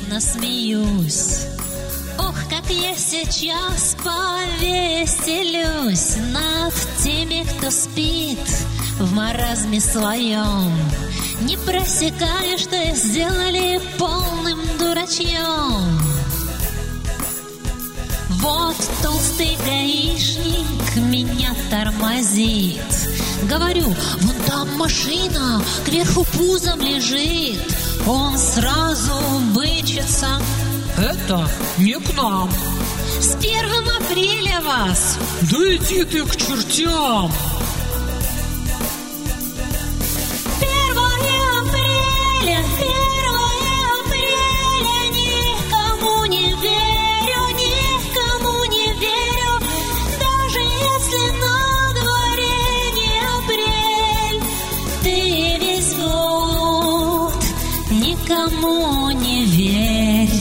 нервно смеюсь. Ох, как я сейчас повеселюсь над теми, кто спит в маразме своем, не просекая, что сделали полным дурачьем. Вот толстый гаишник меня тормозит. Говорю, вон там машина, кверху пузом лежит. Он сразу бычится: это не к нам. С 1 апреля вас. Да иди ты к чертям. 1 апреля, 1 апреля, никому не верю, никому не верю. Даже если на дворе не апрель, ты весь год никому не верь.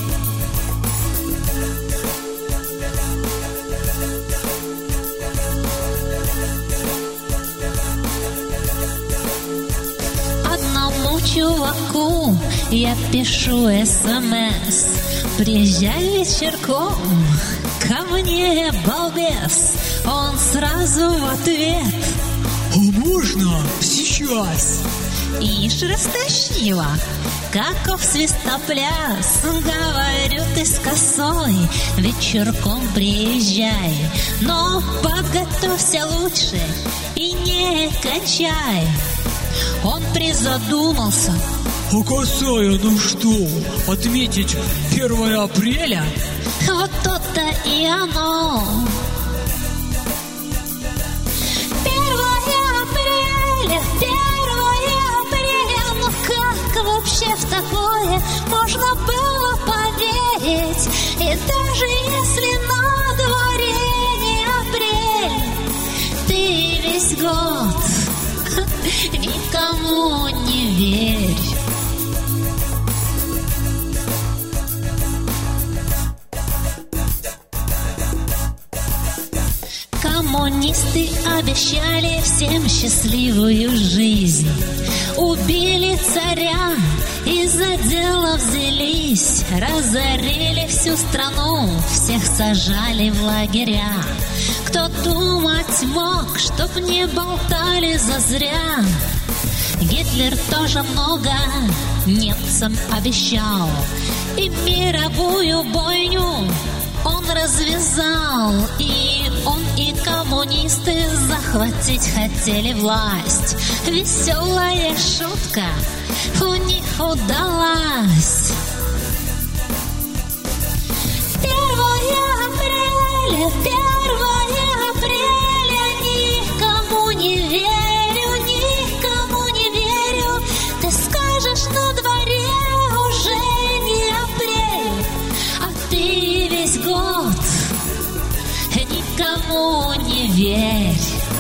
Чуваку я пишу СМС: приезжай вечерком ко мне, балбес. Он сразу в ответ: а можно сейчас? Ишь растащила, каков свистопляс. Говорю, ты с косой, вечерком приезжай, но подготовься лучше и не кончай. Он призадумался: а косая, ну что, отметить 1 апреля? Вот то-то и оно. 1 апреля, 1 апреля, ну как вообще в такое можно было поверить? И даже если на дворе не апрель, ты весь год никому не верь. Коммунисты обещали всем счастливую жизнь. Убили царя, из-за дела взялись. Разорили всю страну, всех сажали в лагеря. Кто думать мог, чтоб не болтали зазря. Гитлер тоже много немцам обещал, и мировую бойню он развязал. И он, и коммунисты захватить хотели власть. Веселая шутка у них удалась. 1 апреля, 1 апреля, никому не верю, никому не верю. Ты скажешь, на дворе уже не апрель, а ты весь год никому не верь.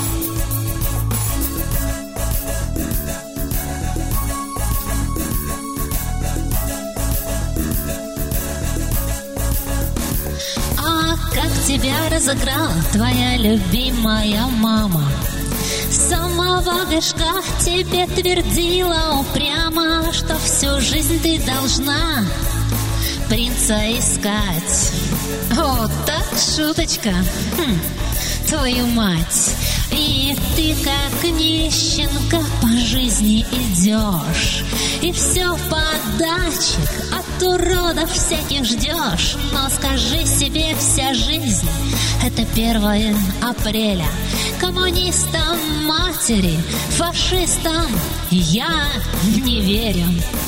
А как тебя разыграла твоя любимая мама? С самого горшка тебе твердила упрямо, что всю жизнь ты должна принца искать. Вот так шуточка, твою мать. И ты как нищенка по жизни идешь, и все подачек от уродов всяких ждешь. Но скажи себе, вся жизнь — это 1 апреля. Коммунистам матери, фашистам я не верю.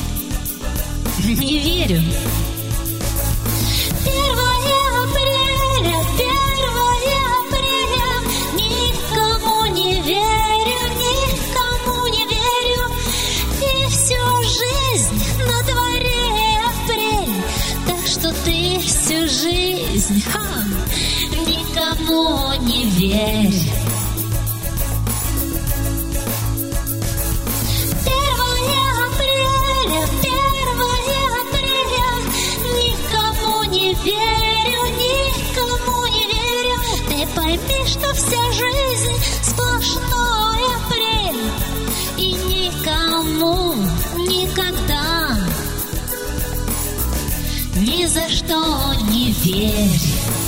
Не верю. 1 апреля, 1 апреля, никому не верю, никому не верю. И всю жизнь на дворе апрель, так что ты всю жизнь никому не верь. 1 апреля, 1 апреля, никому не верю, никому не верю. Ты пойми, что вся жизнь сплошной апрель, и никому никогда что не верь.